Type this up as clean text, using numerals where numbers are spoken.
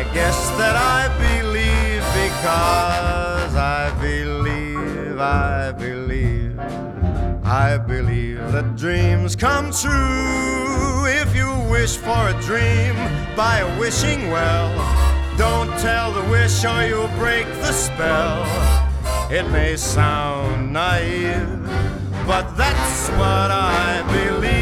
guess that I believe because I believe, I believe, I believe that dreams come true. If you wish for a dream by a wishing well, don't tell the wish or you'll break the spell. It may sound naive, but that's what I believe.